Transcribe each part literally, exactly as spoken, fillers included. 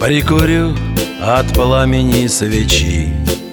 Прикурю от пламени свечи,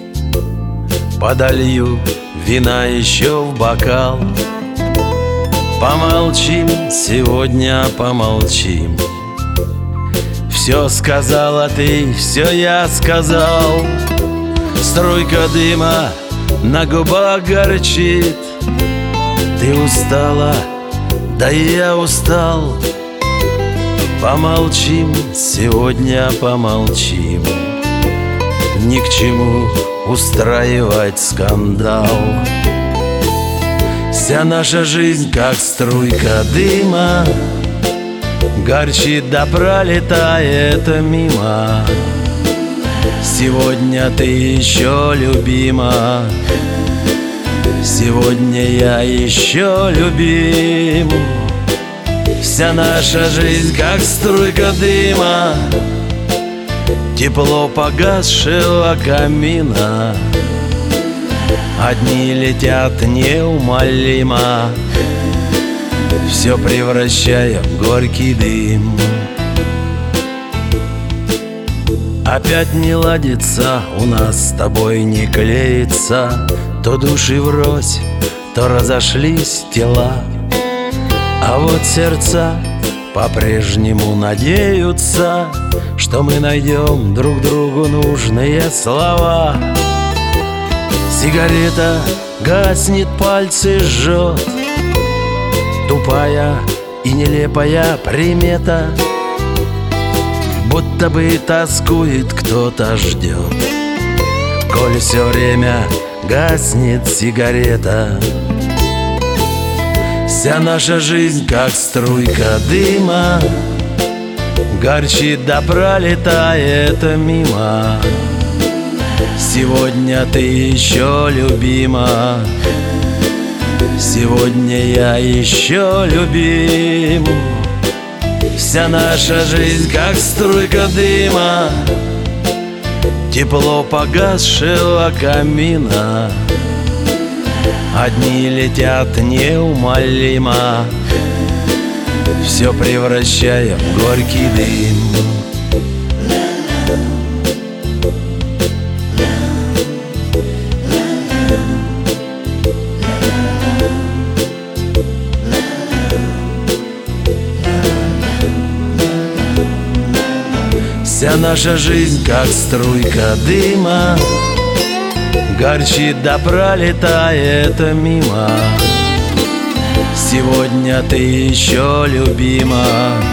подолью вина еще в бокал. Помолчим, сегодня помолчим. Все сказала ты, все я сказал. Струйка дыма на губах горчит. Ты устала, да и я устал. Помолчим, сегодня помолчим. Ни к чему устраивать скандал. Вся наша жизнь, как струйка дыма, горчит да пролетает мимо. Сегодня ты еще любима, сегодня я еще любим. Вся наша жизнь, как струйка дыма, тепло погасшего камина. Одни летят неумолимо, все превращая в горький дым. Опять не ладится, у нас с тобой не клеится. То души врозь, то разошлись тела. А вот сердца по-прежнему надеются, что мы найдем друг другу нужные слова. Сигарета гаснет, пальцы жжет. Тупая и нелепая примета, будто бы тоскует, кто-то ждет. Коль все время гаснет сигарета. Вся наша жизнь, как струйка дыма, горчит да пролетает мимо. Сегодня ты еще любима, сегодня я еще любим. Вся наша жизнь, как струйка дыма, тепло погасшего камина. Одни летят неумолимо, все превращая в горький дым. Вся наша жизнь, как струйка дыма, горчит да пролетает мимо. Сегодня ты еще любима,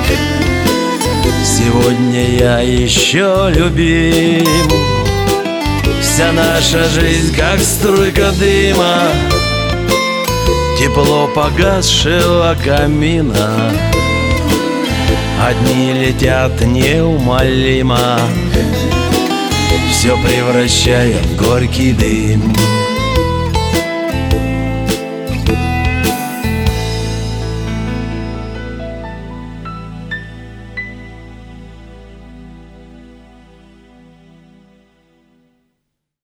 сегодня я еще любим. Вся наша жизнь, как струйка дыма, тепло погасшего камина. Одни летят неумолимо, все превращая в горький дым.